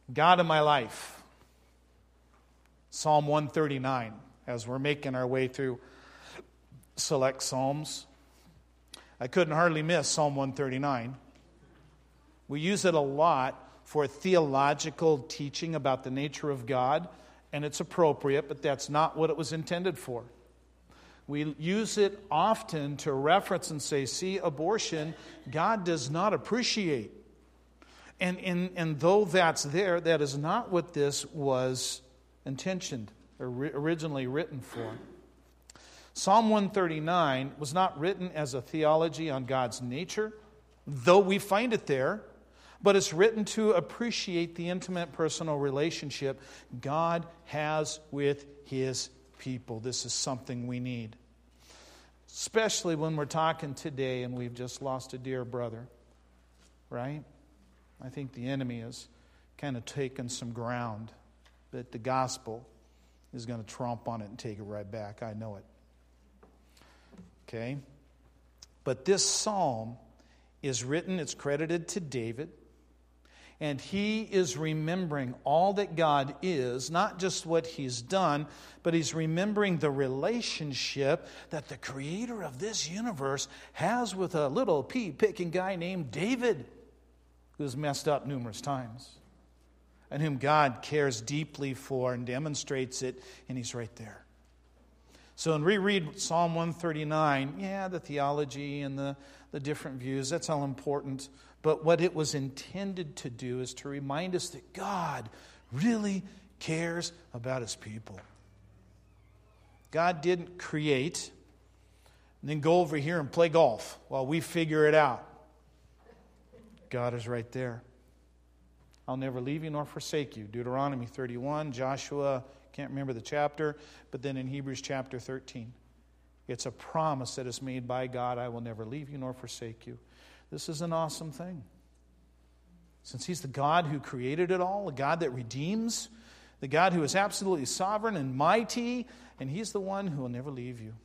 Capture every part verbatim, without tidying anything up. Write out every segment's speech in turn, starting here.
God in my life. Psalm one thirty-nine, as we're making our way through select Psalms. I couldn't hardly miss Psalm one thirty-nine. We use it a lot for theological teaching about the nature of God, and it's appropriate, but that's not what it was intended for. We use it often to reference and say, see, abortion, God does not appreciate. And, and, and though that's there, that is not what this was intentioned or originally written for. Psalm one thirty-nine was not written as a theology on God's nature, though we find it there, but it's written to appreciate the intimate personal relationship God has with His people. This is something we need, especially when we're talking today and we've just lost a dear brother, right? I think the enemy has kind of taken some ground, but the gospel is going to trump on it and take it right back. I know it. Okay? But this psalm is written, it's credited to David, and he is remembering all that God is, not just what He's done, but he's remembering the relationship that the creator of this universe has with a little pea-picking guy named David, who's messed up numerous times, and whom God cares deeply for and demonstrates it, and he's right there. So when we read Psalm one thirty-nine, yeah, the theology and the, the different views, that's all important. But what it was intended to do is to remind us that God really cares about His people. God didn't create and then go over here and play golf while we figure it out. God is right there. I'll never leave you nor forsake you. Deuteronomy thirty-one, Joshua, can't remember the chapter, but then in Hebrews chapter thirteen. It's a promise that is made by God. I will never leave you nor forsake you. This is an awesome thing. Since He's the God who created it all, the God that redeems, the God who is absolutely sovereign and mighty, and He's the one who will never leave you.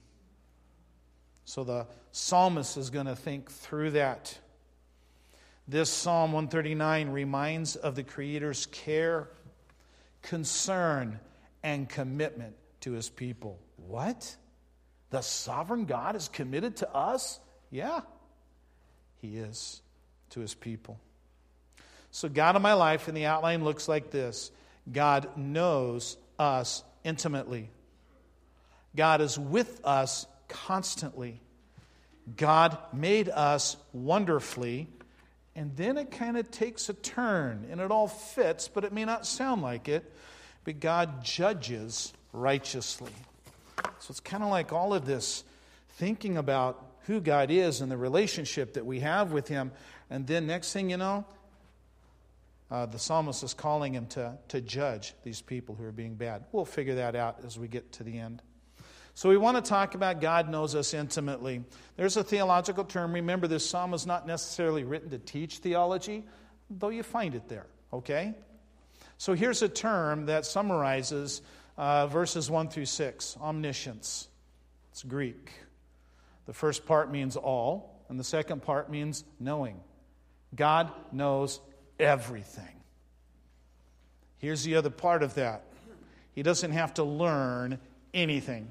So the psalmist is going to think through that. This Psalm one thirty-nine reminds of the Creator's care, concern, and commitment to His people. What? The sovereign God is committed to us? Yeah, He is to His people. So God in my life, in the outline, looks like this. God knows us intimately. God is with us constantly. God made us wonderfully. And then it kind of takes a turn, and it all fits, but it may not sound like it. But God judges righteously. So it's kind of like all of this, thinking about who God is and the relationship that we have with Him. And then next thing you know, uh, the psalmist is calling him to, to judge these people who are being bad. We'll figure that out as we get to the end. So we want to talk about God knows us intimately. There's a theological term. Remember, this psalm is not necessarily written to teach theology, though you find it there, okay? So here's a term that summarizes uh, verses one through six, omniscience. It's Greek. The first part means all, and the second part means knowing. God knows everything. Here's the other part of that. He doesn't have to learn anything.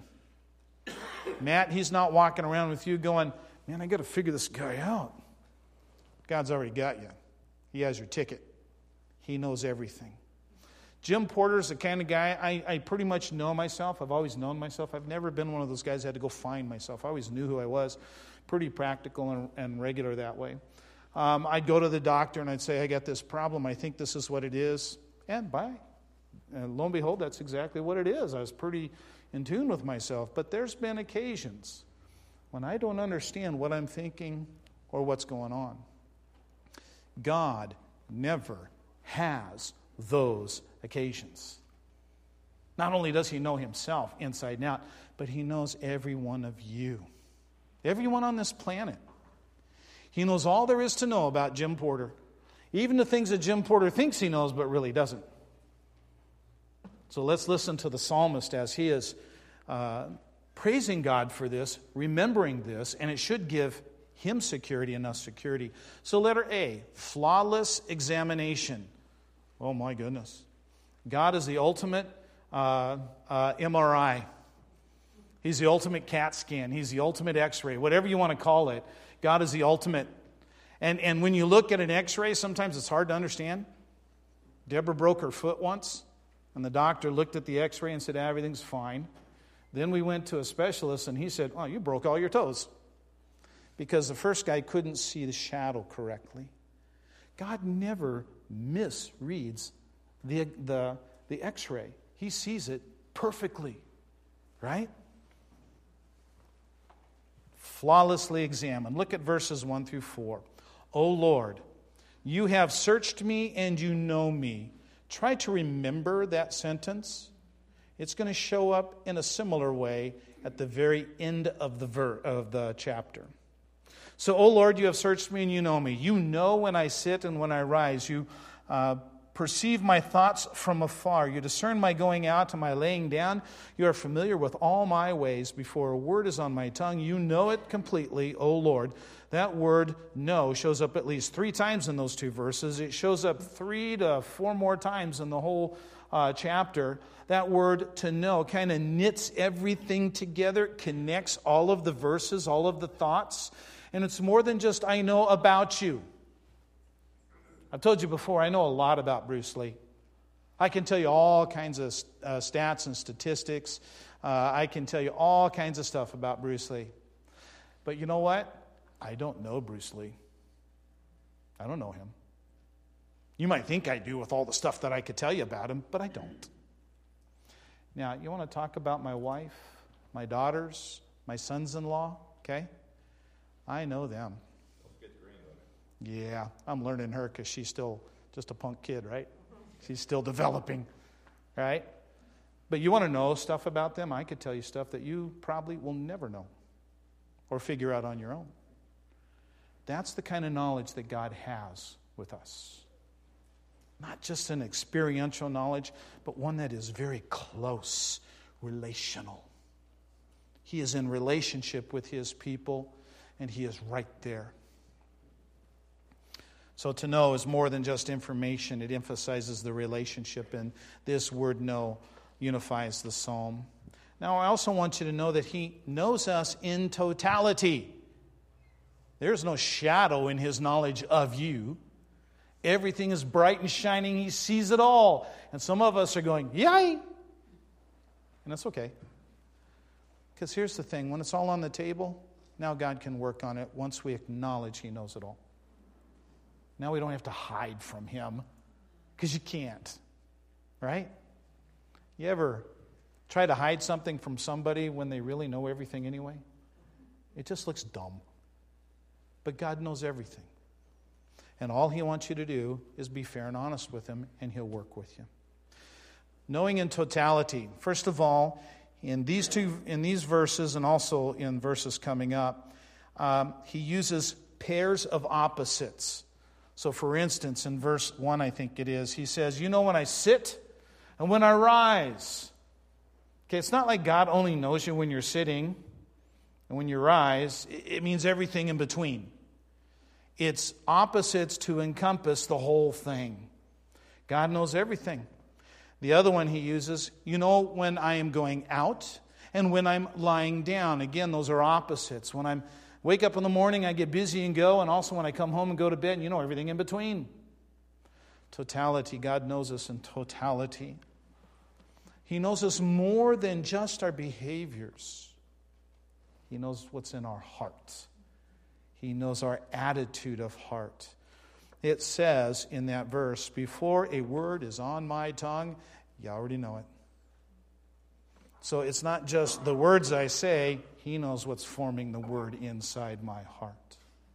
Matt, he's not walking around with you going, man, I got to figure this guy out. God's already got you. He has your ticket. He knows everything. Jim Porter's the kind of guy, I, I pretty much know myself. I've always known myself. I've never been one of those guys that had to go find myself. I always knew who I was. Pretty practical and, and regular that way. Um, I'd go to the doctor and I'd say, I got this problem. I think this is what it is. And bye. And lo and behold, that's exactly what it is. I was pretty in tune with myself. But there's been occasions when I don't understand what I'm thinking or what's going on. God never has those occasions. Not only does He know Himself inside and out, but He knows every one of you. Everyone on this planet. He knows all there is to know about Jim Porter. Even the things that Jim Porter thinks he knows but really doesn't. So let's listen to the psalmist as he is uh, praising God for this, remembering this, and it should give him security and us security. So letter A, flawless examination. Oh my goodness. God is the ultimate uh, uh, M R I. He's the ultimate CAT scan. He's the ultimate X-ray. Whatever you want to call it, God is the ultimate. And, and when you look at an X-ray, sometimes it's hard to understand. Deborah broke her foot once, and the doctor looked at the X-ray and said, everything's fine. Then we went to a specialist, and he said, oh, you broke all your toes. Because the first guy couldn't see the shadow correctly. God never misreads the, the, the X-ray. He sees it perfectly, right? Flawlessly examined. Look at verses one through four. O Lord, you have searched me and you know me. Try to remember that sentence. It's going to show up in a similar way at the very end of the ver- of the chapter. So, O Lord, you have searched me and you know me. You know when I sit and when I rise. You uh, perceive my thoughts from afar. You discern my going out and my laying down. You are familiar with all my ways. Before a word is on my tongue, you know it completely, O Lord. That word know shows up at least three times in those two verses. It shows up three to four more times in the whole uh, chapter. That word to know kind of knits everything together, connects all of the verses, all of the thoughts. And it's more than just, I know about you. I've told you before, I know a lot about Bruce Lee. I can tell you all kinds of uh, stats and statistics. Uh, I can tell you all kinds of stuff about Bruce Lee. But you know what? I don't know Bruce Lee. I don't know him. You might think I do with all the stuff that I could tell you about him, but I don't. Now, you want to talk about my wife, my daughters, my sons-in-law, okay? I know them. Yeah, I'm learning her because she's still just a punk kid, right? She's still developing, right? But you want to know stuff about them? I could tell you stuff that you probably will never know or figure out on your own. That's the kind of knowledge that God has with us. Not just an experiential knowledge, but one that is very close, relational. He is in relationship with His people, and He is right there. So to know is more than just information. It emphasizes the relationship, and this word know unifies the psalm. Now, I also want you to know that He knows us in totality. There's no shadow in His knowledge of you. Everything is bright and shining. He sees it all. And some of us are going, yay! And that's okay. Because here's the thing. When it's all on the table, now God can work on it once we acknowledge He knows it all. Now we don't have to hide from Him, because you can't, right? You ever try to hide something from somebody when they really know everything anyway? It just looks dumb. But God knows everything. And all He wants you to do is be fair and honest with Him, and He'll work with you. Knowing in totality. First of all, in these two, in these verses, and also in verses coming up, um, He uses pairs of opposites. So, for instance, in verse one, I think it is, He says, you know when I sit and when I rise. Okay, it's not like God only knows you when you're sitting and when you rise. It means everything in between. It's opposites to encompass the whole thing. God knows everything. The other one He uses, you know when I am going out and when I'm lying down. Again, those are opposites. When I'm wake up in the morning, I get busy and go, and also when I come home and go to bed, and you know everything in between. Totality. God knows us in totality. He knows us more than just our behaviors. He knows what's in our hearts. He knows our attitude of heart. It says in that verse, before a word is on my tongue, you already know it. So it's not just the words I say, He knows what's forming the word inside my heart.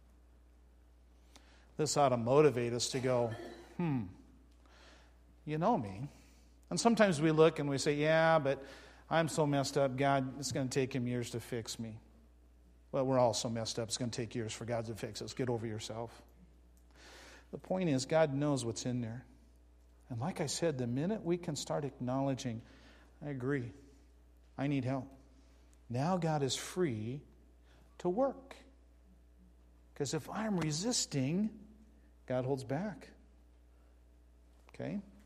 This ought to motivate us to go, hmm, you know me. And sometimes we look and we say, yeah, but I'm so messed up, God, it's going to take Him years to fix me. Well, we're all so messed up, it's going to take years for God to fix us. Get over yourself. The point is, God knows what's in there. And like I said, the minute we can start acknowledging, I agree, I need help. Now God is free to work. Because if I'm resisting, God holds back. Okay?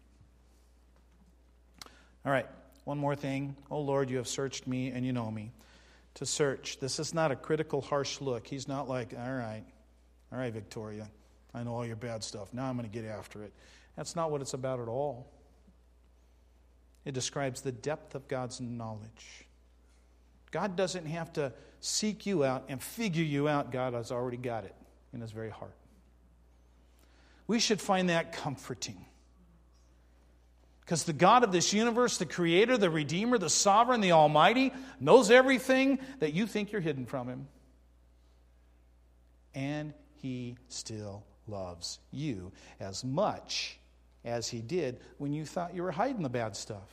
All right, one more thing. Oh, Lord, you have searched me and you know me. To search. This is not a critical, harsh look. He's not like, all right, all right, Victoria, I know all your bad stuff. Now I'm going to get after it. That's not what it's about at all. It describes the depth of God's knowledge. God doesn't have to seek you out and figure you out. God has already got it in his very heart. We should find that comforting. Because the God of this universe, the Creator, the Redeemer, the Sovereign, the Almighty, knows everything that you think you're hidden from him. And he still loves you as much as he did when you thought you were hiding the bad stuff.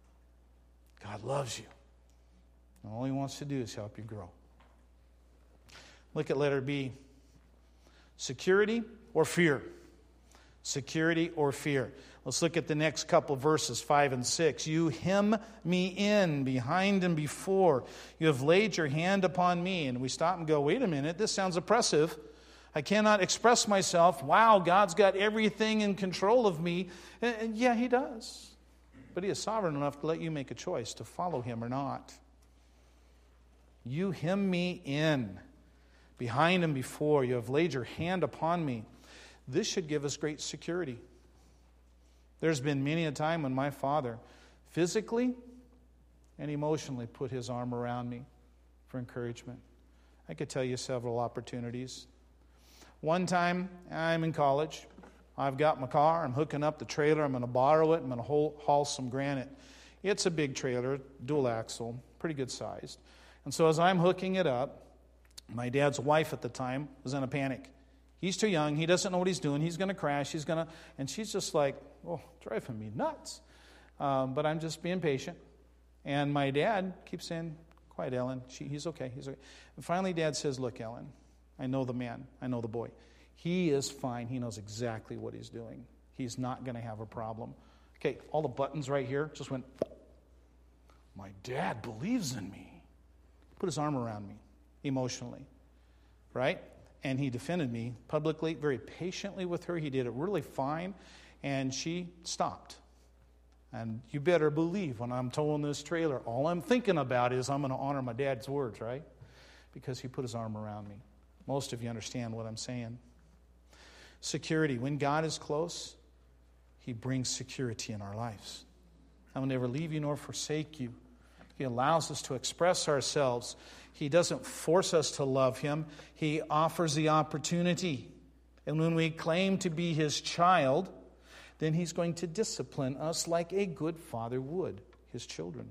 God loves you. And all he wants to do is help you grow. Look at letter B. Security or fear? Security or fear? Let's look at the next couple of verses, five and six. You hem me in behind and before. You have laid your hand upon me. And we stop and go, wait a minute, this sounds oppressive. I cannot express myself. Wow, God's got everything in control of me. And, and yeah, he does. But he is sovereign enough to let you make a choice to follow him or not. You hem me in behind and before. You have laid your hand upon me. This should give us great security. There's been many a time when my father physically and emotionally put his arm around me for encouragement. I could tell you several opportunities. One time, I'm in college. I've got my car. I'm hooking up the trailer. I'm going to borrow it. I'm going to haul some granite. It's a big trailer, dual axle, pretty good sized. And so as I'm hooking it up, my dad's wife at the time was in a panic. He's too young. He doesn't know what he's doing. He's going to crash. He's going to, and she's just like, oh, driving me nuts. Um, but I'm just being patient. And my dad keeps saying, quiet, Ellen. She, he's okay. He's okay. And finally, Dad says, look, Ellen, I know the man. I know the boy. He is fine. He knows exactly what he's doing. He's not going to have a problem. Okay, all the buttons right here just went. My dad believes in me. Put his arm around me emotionally, right? And he defended me publicly, very patiently with her. He did it really fine, and she stopped. And you better believe when I'm towing this trailer, all I'm thinking about is I'm going to honor my dad's words, right? Because he put his arm around me. Most of you understand what I'm saying. Security. When God is close, he brings security in our lives. I will never leave you nor forsake you. He allows us to express ourselves. He doesn't force us to love him. He offers the opportunity. And when we claim to be his child, then he's going to discipline us like a good father would his children.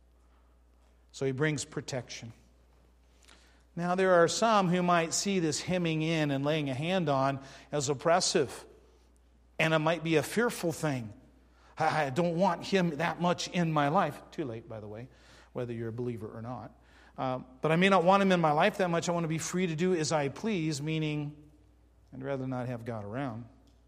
So he brings protection. Now, there are some who might see this hemming in and laying a hand on as oppressive. And it might be a fearful thing. I don't want him that much in my life. Too late, by the way, whether you're a believer or not. Uh, but I may not want him in my life that much. I want to be free to do as I please, meaning I'd rather not have God around.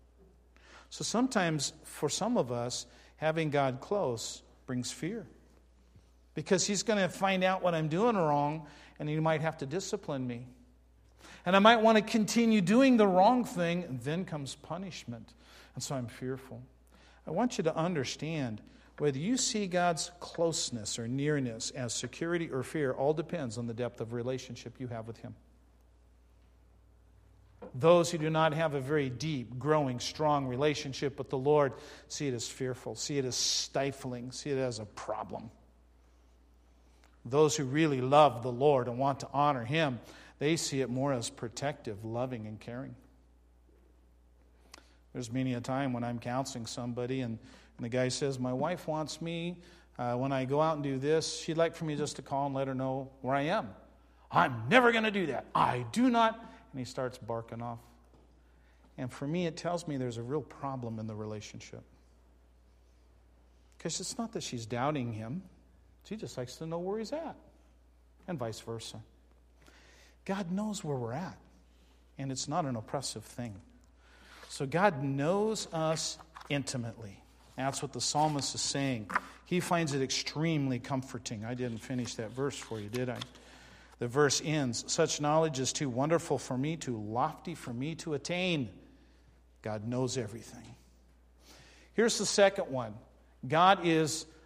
So sometimes, for some of us, having God close brings fear. Because he's going to find out what I'm doing wrong, and he might have to discipline me. And I might want to continue doing the wrong thing, and then comes punishment. And so I'm fearful. I want you to understand, whether you see God's closeness or nearness as security or fear, all depends on the depth of relationship you have with him. Those who do not have a very deep, growing, strong relationship with the Lord see it as fearful, see it as stifling, see it as a problem. Those who really love the Lord and want to honor him, they see it more as protective, loving, and caring. There's many a time when I'm counseling somebody and, and the guy says, my wife wants me, uh, when I go out and do this, she'd like for me just to call and let her know where I am. I'm never going to do that. I do not. And he starts barking off. And for me, it tells me there's a real problem in the relationship. Because it's not that she's doubting him. She just likes to know where he's at. And vice versa. God knows where we're at. And it's not an oppressive thing. So God knows us intimately. That's what the psalmist is saying. He finds it extremely comforting. I didn't finish that verse for you, did I? The verse ends, such knowledge is too wonderful for me, too lofty for me to attain. God knows everything. Here's the second one. God is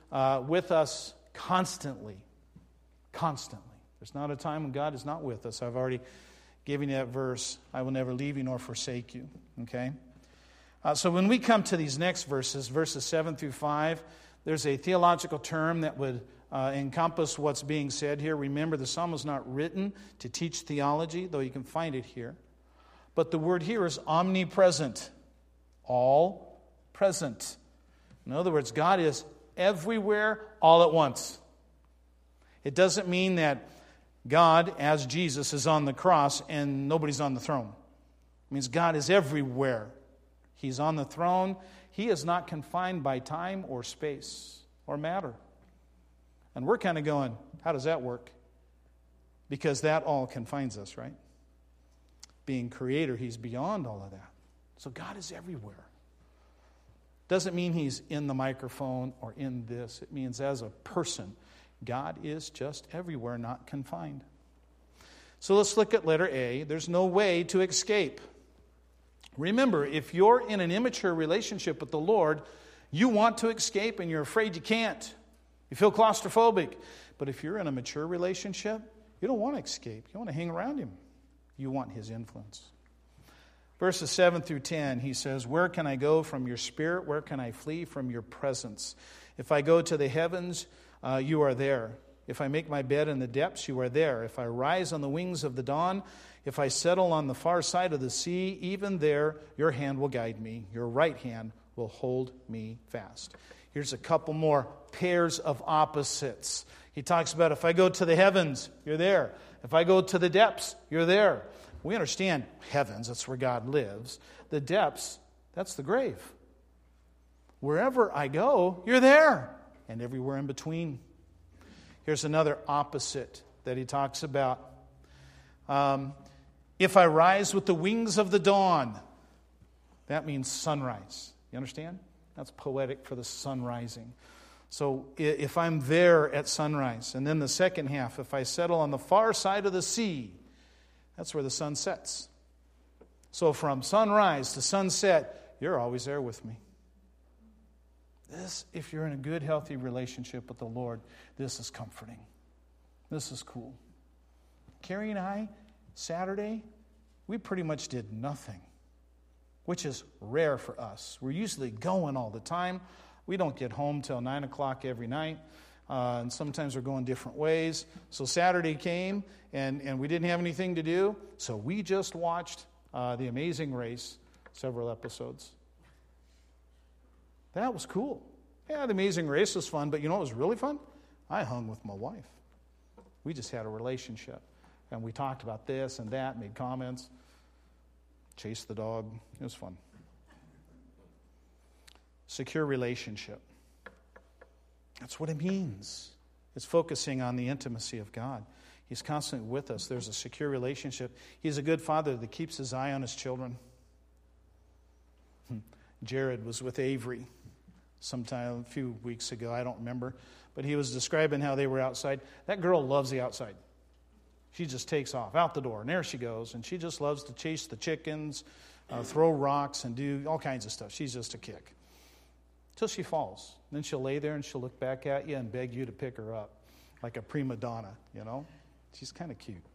uh, with us constantly. Constantly. There's not a time when God is not with us. I've already given you that verse. I will never leave you nor forsake you. Okay? Uh, so when we come to these next verses, verses seven through five, there's a theological term that would uh, encompass what's being said here. Remember, the psalm was not written to teach theology, though you can find it here. But the word here is omnipresent. All present. In other words, God is everywhere all at once. It doesn't mean that God, as Jesus, is on the cross and nobody's on the throne. It means God is everywhere. He's on the throne. He is not confined by time or space or matter. And we're kind of going, how does that work? Because that all confines us, right? Being creator, He's beyond all of that. So God is everywhere. Doesn't mean He's in the microphone or in this. It means as a person, God is just everywhere, not confined. So let's look at letter A. There's no way to escape. Remember, if you're in an immature relationship with the Lord, you want to escape and you're afraid you can't. You feel claustrophobic. But if you're in a mature relationship, you don't want to escape. You want to hang around Him. You want His influence. Verses seven through ten, he says, "Where can I go from your spirit? Where can I flee from your presence? If I go to the heavens, uh, you are there. If I make my bed in the depths, you are there. If I rise on the wings of the dawn, if I settle on the far side of the sea, even there your hand will guide me. Your right hand will hold me fast." Here's a couple more pairs of opposites. He talks about if I go to the heavens, you're there. If I go to the depths, you're there. We understand heavens, that's where God lives. The depths, that's the grave. Wherever I go, you're there. And everywhere in between. Here's another opposite that he talks about. Um, if I rise with the wings of the dawn, that means sunrise. You understand? That's poetic for the sun rising. So if I'm there at sunrise, and then the second half, if I settle on the far side of the sea, that's where the sun sets. So from sunrise to sunset, you're always there with me. This, if you're in a good, healthy relationship with the Lord, this is comforting. This is cool. Carrie and I, Saturday, we pretty much did nothing, which is rare for us. We're usually going all the time. We don't get home till nine o'clock every night, uh, and sometimes we're going different ways. So Saturday came, and, and we didn't have anything to do, so we just watched uh, The Amazing Race, several episodes. That was cool. Yeah, The Amazing Race was fun, but you know what was really fun? I hung with my wife. We just had a relationship, and we talked about this and that, made comments, chased the dog. It was fun. Secure relationship. That's what it means. It's focusing on the intimacy of God. He's constantly with us. There's a secure relationship. He's a good father that keeps his eye on his children. Jared was with Avery sometime a few weeks ago. I don't remember. But he was describing how they were outside. That girl loves the outside. She just takes off out the door, and there she goes. And she just loves to chase the chickens, uh, throw rocks, and do all kinds of stuff. She's just a kick. Till she falls. Then she'll lay there and she'll look back at you and beg you to pick her up. Like a prima donna, you know. She's kind of cute.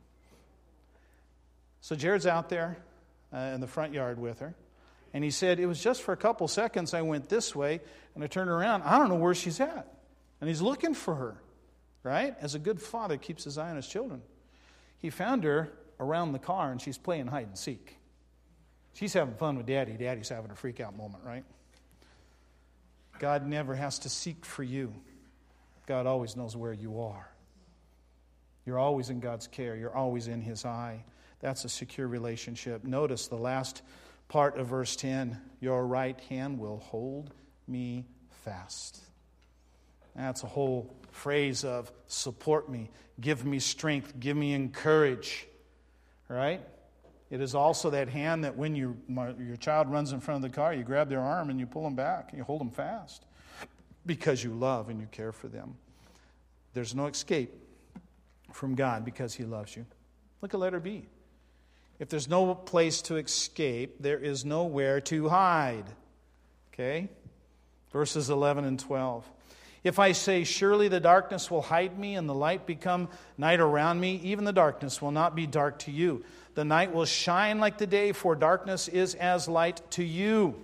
So Jared's out there uh, in the front yard with her. And he said, it was just for a couple seconds I went this way, and I turned around. I don't know where she's at. And he's looking for her, right? As a good father keeps his eye on his children. He found her around the car, and she's playing hide and seek. She's having fun with Daddy. Daddy's having a freak out moment, right? God never has to seek for you. God always knows where you are. You're always in God's care. You're always in His eye. That's a secure relationship. Notice the last part of verse ten. Your right hand will hold me fast. That's a whole phrase of support me, give me strength, give me encourage. Right? It is also that hand that when you, your child runs in front of the car, you grab their arm and you pull them back and you hold them fast because you love and you care for them. There's no escape from God because He loves you. Look at letter B. If there's no place to escape, there is nowhere to hide. Okay? Verses eleven and twelve. If I say, surely the darkness will hide me and the light become night around me, even the darkness will not be dark to you. The night will shine like the day, for darkness is as light to you.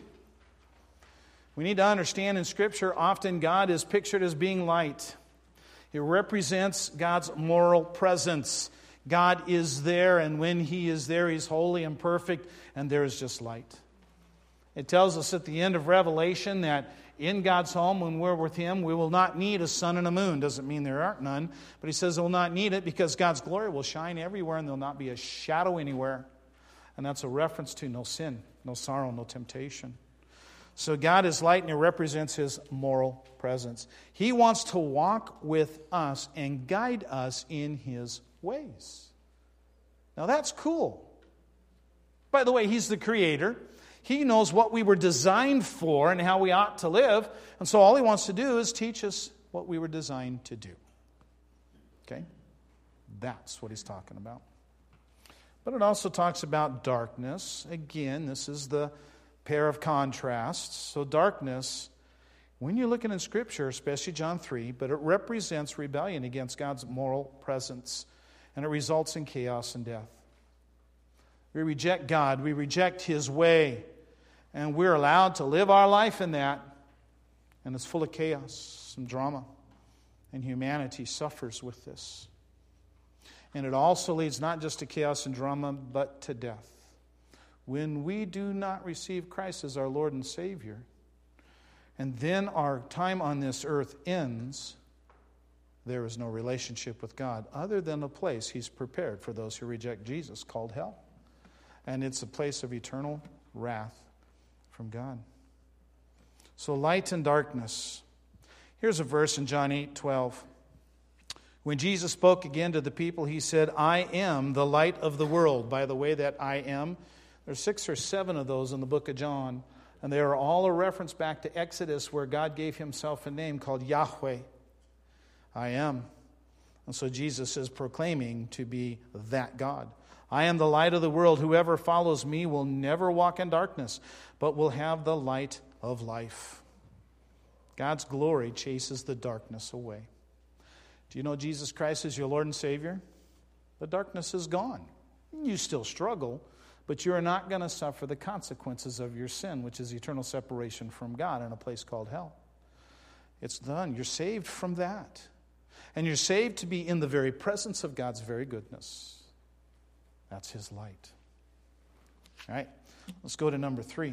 We need to understand in Scripture, often God is pictured as being light. It represents God's moral presence. God is there, and when He is there, He's holy and perfect, and there is just light. It tells us at the end of Revelation that in God's home, when we're with Him, we will not need a sun and a moon. Doesn't mean there aren't none, but He says we'll not need it because God's glory will shine everywhere and there'll not be a shadow anywhere. And that's a reference to no sin, no sorrow, no temptation. So God is light and He represents His moral presence. He wants to walk with us and guide us in His ways. Now that's cool. By the way, He's the Creator. He knows what we were designed for and how we ought to live. And so all He wants to do is teach us what we were designed to do. Okay? That's what He's talking about. But it also talks about darkness. Again, this is the pair of contrasts. So darkness, when you're looking in Scripture, especially John three, but it represents rebellion against God's moral presence. And it results in chaos and death. We reject God. We reject His way. And we're allowed to live our life in that. And it's full of chaos and drama. And humanity suffers with this. And it also leads not just to chaos and drama, but to death. When we do not receive Christ as our Lord and Savior, and then our time on this earth ends, there is no relationship with God other than a place He's prepared for those who reject Jesus called hell. And it's a place of eternal wrath from God. So light and darkness. Here's a verse in John eight twelve. When Jesus spoke again to the people, He said, I am the light of the world. By the way, that I am, there's six or seven of those in the book of John. And they are all a reference back to Exodus where God gave Himself a name called Yahweh. I am. And so Jesus is proclaiming to be that God. I am the light of the world. Whoever follows me will never walk in darkness, but will have the light of life. God's glory chases the darkness away. Do you know Jesus Christ is your Lord and Savior? The darkness is gone. You still struggle, but you are not going to suffer the consequences of your sin, which is eternal separation from God in a place called hell. It's done. You're saved from that. And you're saved to be in the very presence of God's very goodness. That's His light. All right, let's go to number three.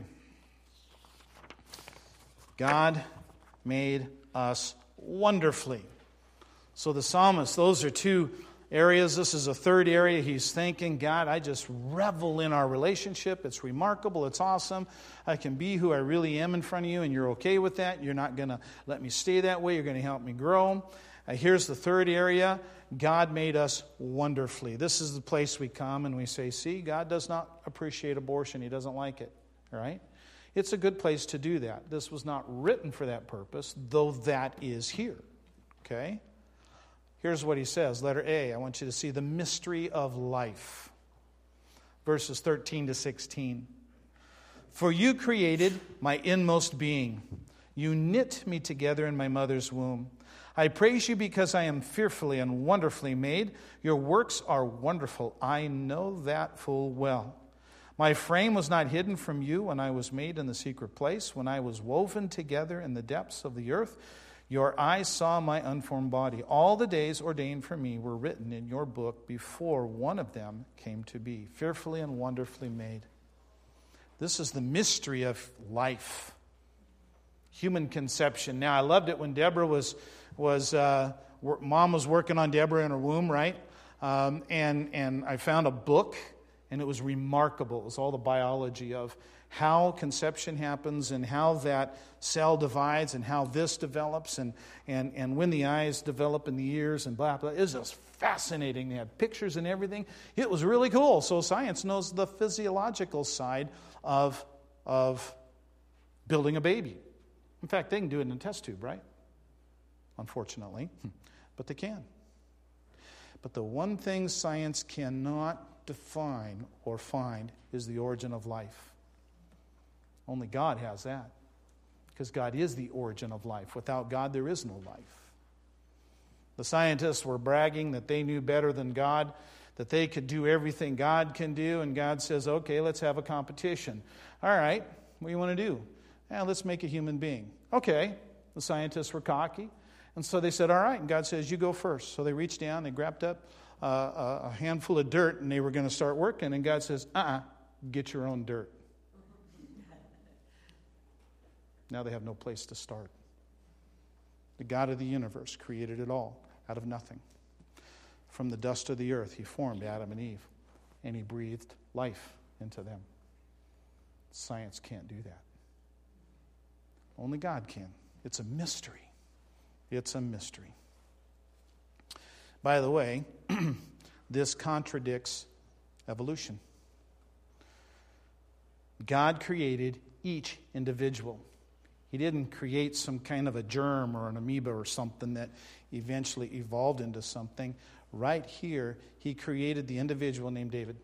God made us wonderfully. So the psalmist, those are two areas. This is a third area. He's thinking, God, I just revel in our relationship. It's remarkable. It's awesome. I can be who I really am in front of you, and you're okay with that. You're not going to let me stay that way. You're going to help me grow. Uh, here's the third area. God made us wonderfully. This is the place we come and we say, see, God does not appreciate abortion. He doesn't like it. All right? It's a good place to do that. This was not written for that purpose, though that is here. Okay? Here's what he says. Letter A, I want you to see the mystery of life. Verses thirteen to sixteen. For you created my inmost being. You knit me together in my mother's womb. I praise you because I am fearfully and wonderfully made. Your works are wonderful. I know that full well. My frame was not hidden from you when I was made in the secret place, when I was woven together in the depths of the earth. Your eyes saw my unformed body. All the days ordained for me were written in your book before one of them came to be, fearfully and wonderfully made. This is the mystery of life. Human conception. Now, I loved it when Deborah was, was uh, mom was working on Deborah in her womb, right? Um, and, and I found a book, and it was remarkable. It was all the biology of how conception happens and how that cell divides and how this develops and, and, and when the eyes develop in the ears and blah, blah. It was just fascinating. They had pictures and everything. It was really cool. So science knows the physiological side of, of building a baby. In fact, they can do it in a test tube, right? Unfortunately. But they can. But the one thing science cannot define or find is the origin of life. Only God has that. because God is the origin of life. Without God, there is no life. The scientists were bragging that they knew better than God, that they could do everything God can do, and God says, okay, let's have a competition. All right, what do you want to do? Eh, let's make a human being. Okay, the scientists were cocky, and so they said, all right, and God says, you go first. So they reached down, they grabbed up uh, a handful of dirt, and they were going to start working, and God says, uh-uh, get your own dirt. Now they have no place to start. The God of the universe created it all out of nothing. From the dust of the earth, he formed Adam and Eve, and he breathed life into them. Science can't do that. Only God can. It's a mystery. It's a mystery. By the way, this contradicts evolution. God created each individual. He didn't create some kind of a germ or an amoeba or something that eventually evolved into something. Right here, he created the individual named David.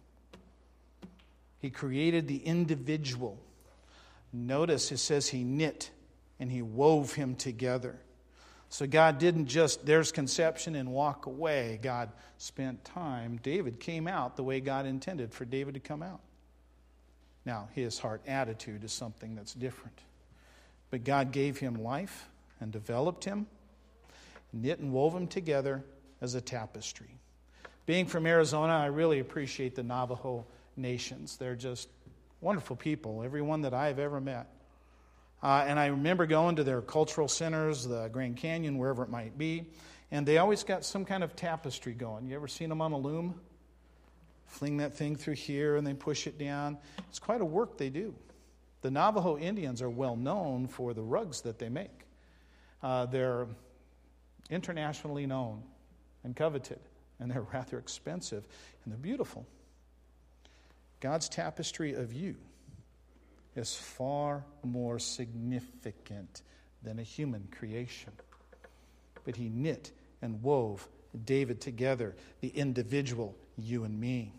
He created the individual. Notice it says he knit and he wove him together. So God didn't just, there's conception and walk away. God spent time. David came out the way God intended for David to come out. Now, his heart attitude is something that's different. But God gave him life and developed him, knit and wove him together as a tapestry. Being from Arizona, I really appreciate the Navajo nations. They're just wonderful people, everyone that I've ever met. Uh, and I remember going to their cultural centers, the Grand Canyon, wherever it might be, and they always got some kind of tapestry going. You ever seen them on a loom? Fling that thing through here and they push it down. It's quite a work they do. The Navajo Indians are well known for the rugs that they make. Uh, they're internationally known and coveted, and they're rather expensive, and they're beautiful. God's tapestry of you is far more significant than a human creation. But he knit and wove David together, the individual, you and me.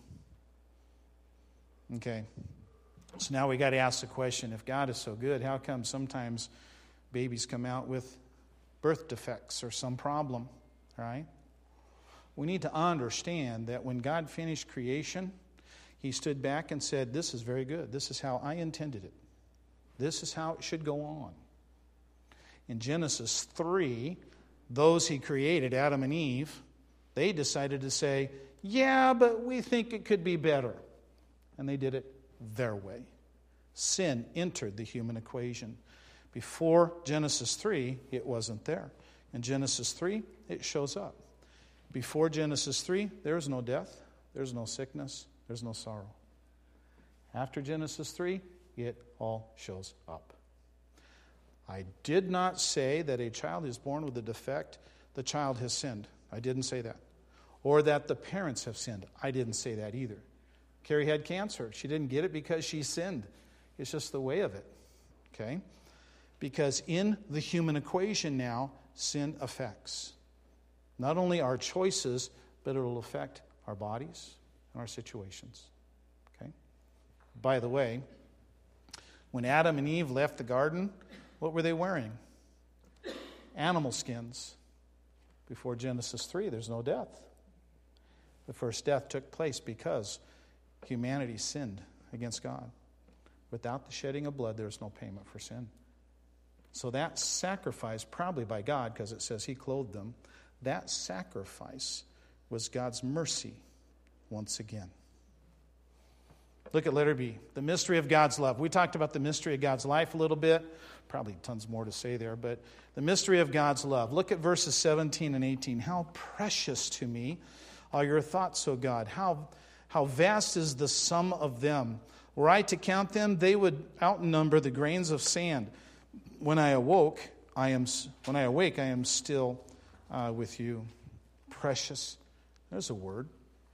Okay. So now we got to ask the question, if God is so good, how come sometimes babies come out with birth defects or some problem, right? We need to understand that when God finished creation, he stood back and said, this is very good. This is how I intended it. This is how it should go on. In Genesis three, those he created, Adam and Eve, they decided to say, yeah, but we think it could be better. And they did it their way. Sin entered the human equation. Before Genesis three, it wasn't there. In Genesis three, it shows up. Before Genesis three, there's no death, there's no sickness, there's no sorrow. After Genesis three, it all shows up. I did not say that a child is born with a defect, the child has sinned. I didn't say that. Or that the parents have sinned. I didn't say that either. Carrie had cancer. She didn't get it because she sinned. It's just the way of it. Okay? Because in the human equation now, sin affects not only our choices, but it will affect our bodies and our situations. Okay? By the way, when Adam and Eve left the garden, what were they wearing? Animal skins. Before Genesis three, there's no death. The first death took place because humanity sinned against God. Without the shedding of blood, there's no payment for sin. So that sacrifice, probably by God, because it says he clothed them, that sacrifice was God's mercy once again. Look at letter B, the mystery of God's love. We talked about the mystery of God's life a little bit. Probably tons more to say there, but the mystery of God's love. Look at verses seventeen and eighteen. How precious to me are your thoughts, O God. How, how vast is the sum of them. Were I to count them, they would outnumber the grains of sand. When I awoke, I am when I awake, I am still uh, with you. Precious. There's a word.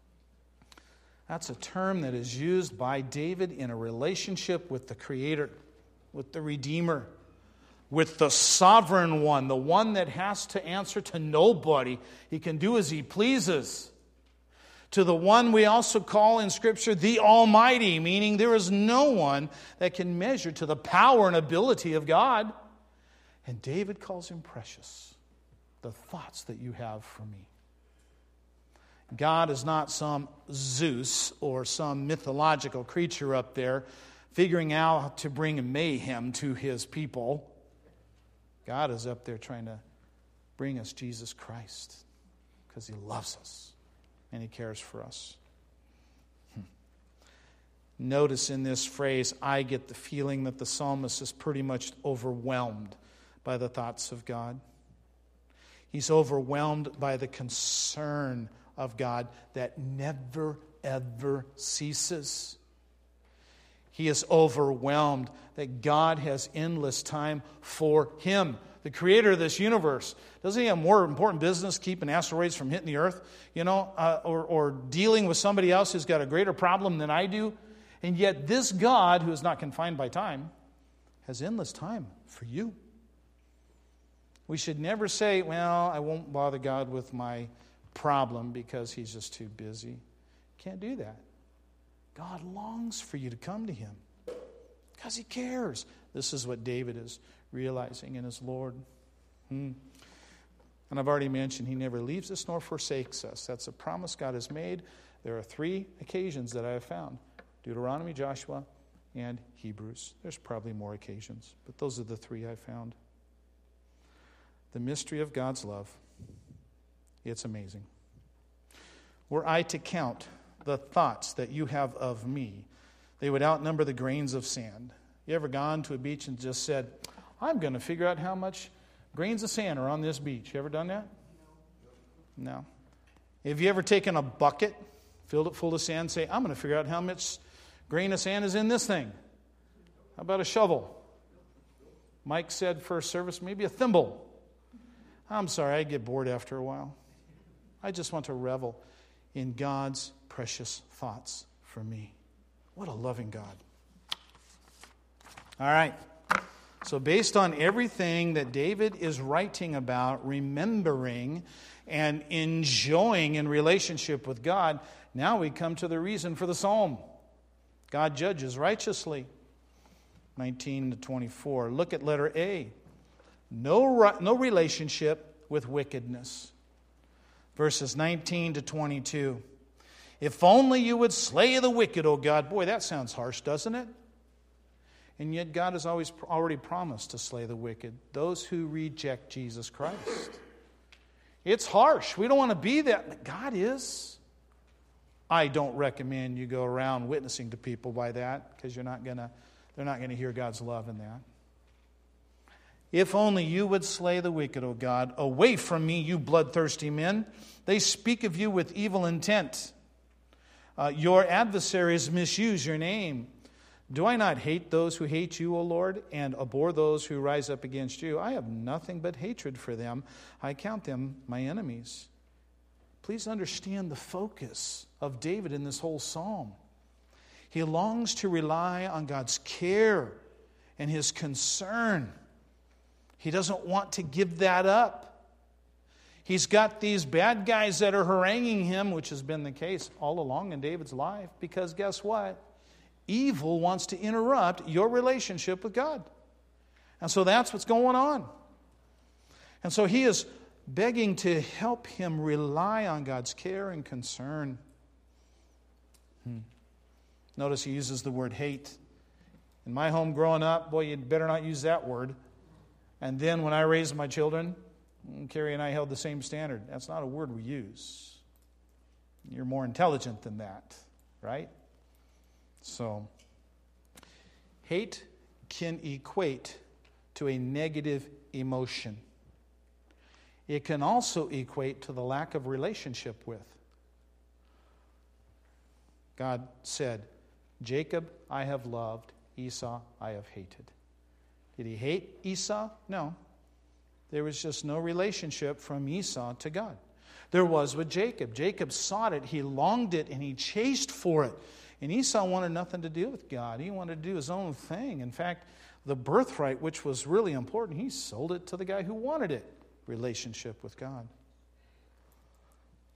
That's a term that is used by David in a relationship with the Creator, with the Redeemer, with the Sovereign One, the one that has to answer to nobody. He can do as he pleases. To the one we also call in Scripture the Almighty, meaning there is no one that can measure to the power and ability of God. And David calls him precious, the thoughts that you have for me. God is not some Zeus or some mythological creature up there figuring out how to bring mayhem to his people. God is up there trying to bring us Jesus Christ because he loves us and he cares for us. Hmm. Notice in this phrase, I get the feeling that the psalmist is pretty much overwhelmed by the thoughts of God. He's overwhelmed by the concern of God that never, ever ceases. He is overwhelmed that God has endless time for him, the creator of this universe. Doesn't he have more important business keeping asteroids from hitting the earth, you know, uh, or, or dealing with somebody else who's got a greater problem than I do? And yet this God, who is not confined by time, has endless time for you. We should never say, well, I won't bother God with my problem because he's just too busy. Can't do that. God longs for you to come to him because he cares. This is what David is realizing in his Lord. Hmm. And I've already mentioned he never leaves us nor forsakes us. That's a promise God has made. There are three occasions that I have found: Deuteronomy, Joshua, and Hebrews. There's probably more occasions, but those are the three I found. The mystery of God's love. It's amazing. Were I to count the thoughts that you have of me, they would outnumber the grains of sand. You ever gone to a beach and just said, I'm going to figure out how much grains of sand are on this beach? You ever done that? No. Have you ever taken a bucket, filled it full of sand, and say, I'm going to figure out how much grain of sand is in this thing? How about a shovel? Mike said first service, maybe a thimble. I'm sorry, I get bored after a while. I just want to revel in God's precious thoughts for me. What a loving God. All right. So based on everything that David is writing about, remembering and enjoying in relationship with God, now we come to the reason for the psalm. God judges righteously. nineteen to twenty-four. Look at letter A. No, no relationship with wickedness. Verses nineteen to twenty-two. If only you would slay the wicked, O God. Boy, that sounds harsh, doesn't it? And yet God has always already promised to slay the wicked, those who reject Jesus Christ. It's harsh. We don't want to be that, but God is. I don't recommend you go around witnessing to people by that, because you're not gonna, they're not going to hear God's love in that. If only you would slay the wicked, O God. Away from me, you bloodthirsty men. They speak of you with evil intent. Uh, your adversaries misuse your name. Do I not hate those who hate you, O Lord, and abhor those who rise up against you? I have nothing but hatred for them. I count them my enemies. Please understand the focus of David in this whole psalm. He longs to rely on God's care and his concern. He doesn't want to give that up. He's got these bad guys that are haranguing him, which has been the case all along in David's life, because guess what? Evil wants to interrupt your relationship with God. And so that's what's going on. And so he is begging to help him rely on God's care and concern. Hmm. Notice he uses the word hate. In my home growing up, boy, you'd better not use that word. And then when I raised my children, Carrie and I held the same standard. That's not a word we use. You're more intelligent than that, right? So, hate can equate to a negative emotion. It can also equate to the lack of relationship with. God said, Jacob I have loved, Esau I have hated. Did he hate Esau? No. There was just no relationship from Esau to God. There was with Jacob. Jacob sought it, he longed it, and he chased for it. And Esau wanted nothing to do with God. He wanted to do his own thing. In fact, the birthright, which was really important, he sold it to the guy who wanted it. Relationship with God.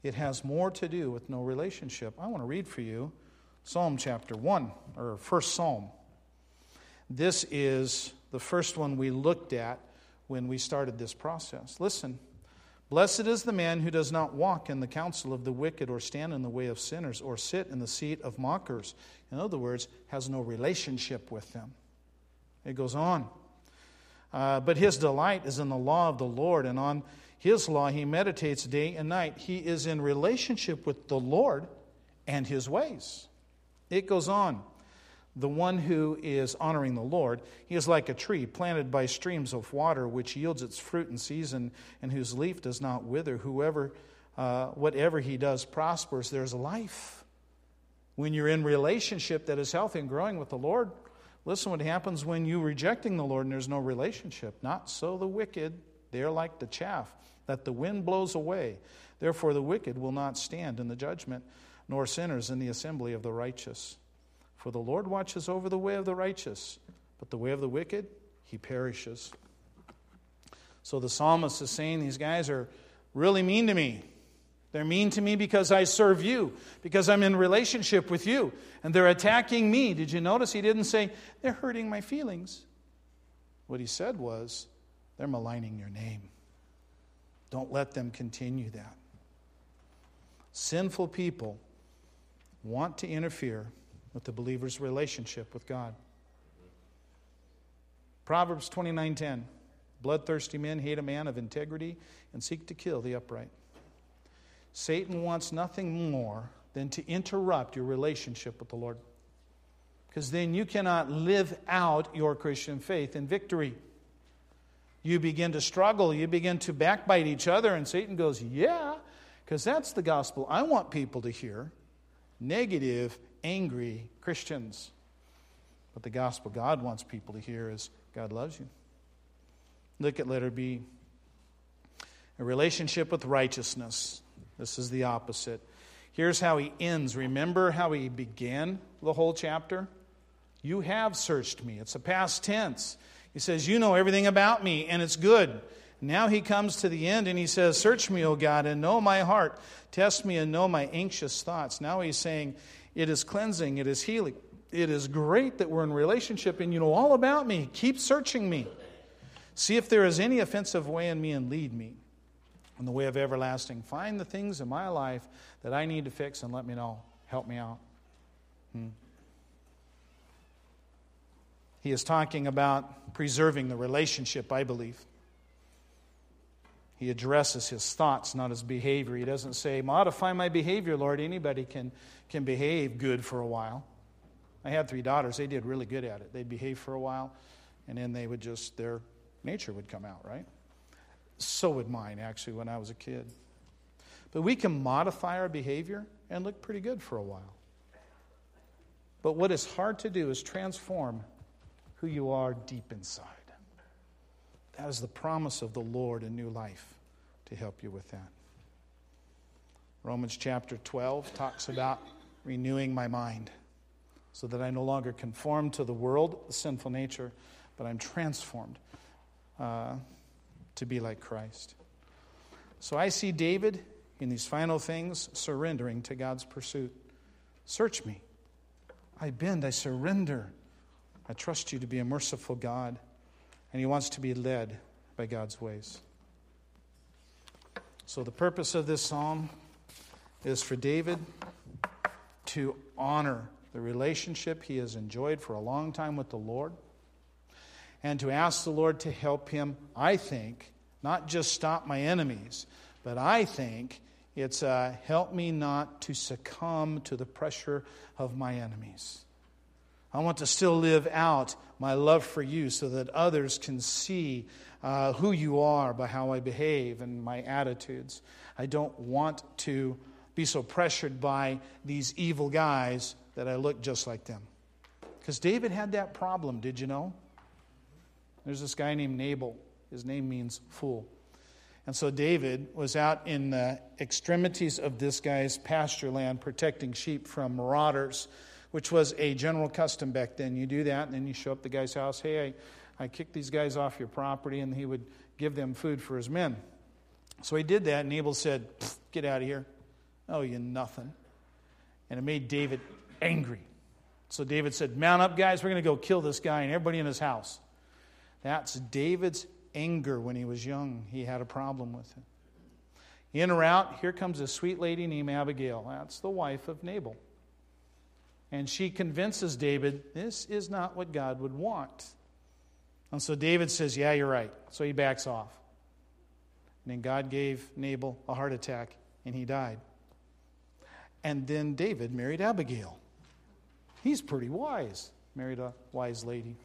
It has more to do with no relationship. I want to read for you Psalm chapter one, or first Psalm. This is the first one we looked at when we started this process. Listen. Blessed is the man who does not walk in the counsel of the wicked, or stand in the way of sinners, or sit in the seat of mockers. In other words, has no relationship with them. It goes on. Uh, but his delight is in the law of the Lord, and on his law he meditates day and night. He is in relationship with the Lord and his ways. It goes on. The one who is honoring the Lord, he is like a tree planted by streams of water, which yields its fruit in season, and whose leaf does not wither. Whoever, uh, whatever he does prospers. There's life. When you're in relationship that is healthy and growing with the Lord, listen what happens when you rejecting the Lord and there's no relationship. Not so the wicked. They are like the chaff that the wind blows away. Therefore the wicked will not stand in the judgment, nor sinners in the assembly of the righteous. For the Lord watches over the way of the righteous, but the way of the wicked, he perishes. So the psalmist is saying, these guys are really mean to me. They're mean to me because I serve you, because I'm in relationship with you, and they're attacking me. Did you notice he didn't say, they're hurting my feelings? What he said was, they're maligning your name. Don't let them continue that. Sinful people want to interfere with the believer's relationship with God. Proverbs twenty-nine ten. Bloodthirsty men hate a man of integrity and seek to kill the upright. Satan wants nothing more than to interrupt your relationship with the Lord. Because then you cannot live out your Christian faith in victory. You begin to struggle. You begin to backbite each other. And Satan goes, yeah, because that's the gospel I want people to hear. Negative, angry Christians. But the gospel God wants people to hear is God loves you. Look at letter B. A relationship with righteousness. This is the opposite. Here's how he ends. Remember how he began the whole chapter? You have searched me. It's a past tense. He says, you know everything about me, and it's good. Now he comes to the end and he says, search me, O God, and know my heart. Test me and know my anxious thoughts. Now he's saying, it is cleansing, it is healing. It is great that we're in relationship and you know all about me. Keep searching me. See if there is any offensive way in me and lead me in the way of everlasting. Find the things in my life that I need to fix and let me know. Help me out. Hmm. He is talking about preserving the relationship, I believe. He addresses his thoughts, not his behavior. He doesn't say, modify my behavior, Lord. Anybody can, can behave good for a while. I had three daughters. They did really good at it. They'd behave for a while, and then they would just, their nature would come out, right? So would mine, actually, when I was a kid. But we can modify our behavior and look pretty good for a while. But what is hard to do is transform who you are deep inside. That is the promise of the Lord in new life to help you with that. Romans chapter twelve talks about renewing my mind so that I no longer conform to the world, the sinful nature, but I'm transformed uh, to be like Christ. So I see David in these final things surrendering to God's pursuit. Search me. I bend, I surrender. I trust you to be a merciful God. And he wants to be led by God's ways. So the purpose of this psalm is for David to honor the relationship he has enjoyed for a long time with the Lord, and to ask the Lord to help him, I think, not just stop my enemies, but I think it's uh, help me not to succumb to the pressure of my enemies. I want to still live out my love for you so that others can see uh, who you are by how I behave and my attitudes. I don't want to be so pressured by these evil guys that I look just like them. Because David had that problem, did you know? There's this guy named Nabal. His name means fool. And so David was out in the extremities of this guy's pasture land protecting sheep from marauders, which was a general custom back then. You do that, and then you show up at the guy's house. Hey, I, I kicked these guys off your property, and he would give them food for his men. So he did that, and Nabal said, get out of here. Oh, you nothing. And it made David angry. So David said, mount up, guys, we're going to go kill this guy and everybody in his house. That's David's anger when he was young. He had a problem with it. In or out, here comes a sweet lady named Abigail. That's the wife of Nabal. And she convinces David, this is not what God would want. And so David says, yeah, you're right. So he backs off. And then God gave Nabal a heart attack, and he died. And then David married Abigail. He's pretty wise. Married a wise lady.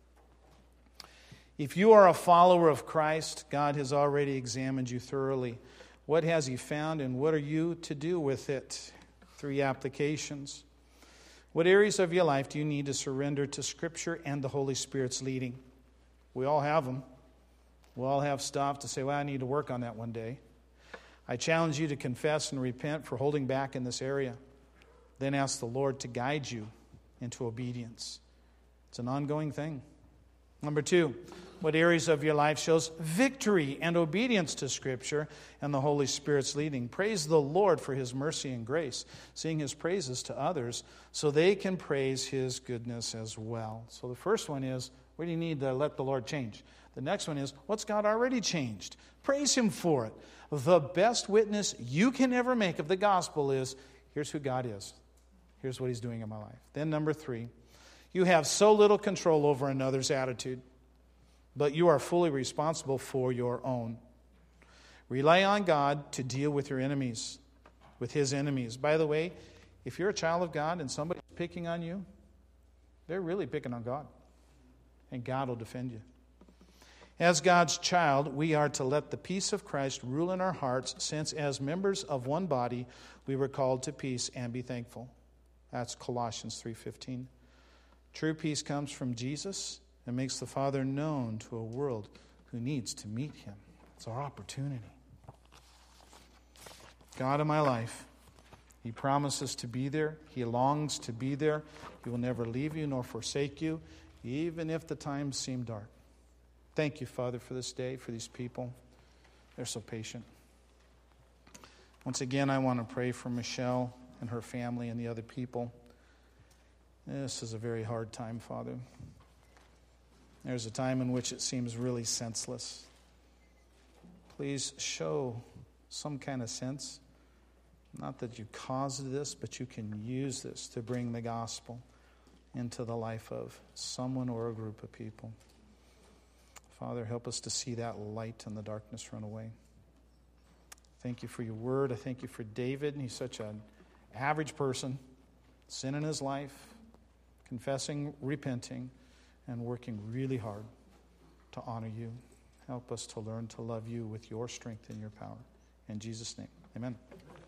If you are a follower of Christ, God has already examined you thoroughly. What has He found, and what are you to do with it? Three applications. What areas of your life do you need to surrender to Scripture and the Holy Spirit's leading? We all have them. We all have stuff to say, well, I need to work on that one day. I challenge you to confess and repent for holding back in this area. Then ask the Lord to guide you into obedience. It's an ongoing thing. Number two, what areas of your life shows victory and obedience to Scripture and the Holy Spirit's leading? Praise the Lord for His mercy and grace, sing His praises to others so they can praise His goodness as well. So the first one is, what do you need to let the Lord change? The next one is, what's God already changed? Praise Him for it. The best witness you can ever make of the gospel is, here's who God is. Here's what He's doing in my life. Then number three, you have so little control over another's attitude, but you are fully responsible for your own. Rely on God to deal with your enemies, with His enemies. By the way, if you're a child of God and somebody's picking on you, they're really picking on God. And God will defend you. As God's child, we are to let the peace of Christ rule in our hearts, since as members of one body, we were called to peace and be thankful. That's Colossians three fifteen. True peace comes from Jesus and makes the Father known to a world who needs to meet Him. It's our opportunity. God in my life, He promises to be there. He longs to be there. He will never leave you nor forsake you, even if the times seem dark. Thank you, Father, for this day, for these people. They're so patient. Once again, I want to pray for Michelle and her family and the other people. This is a very hard time, Father. There's a time in which it seems really senseless. Please show some kind of sense. Not that you caused this, but you can use this to bring the gospel into the life of someone or a group of people. Father, help us to see that light in the darkness run away. Thank you for your word. I thank you for David. He's such an average person, sin in his life, confessing, repenting, and working really hard to honor you. Help us to learn to love you with your strength and your power. In Jesus' name, amen.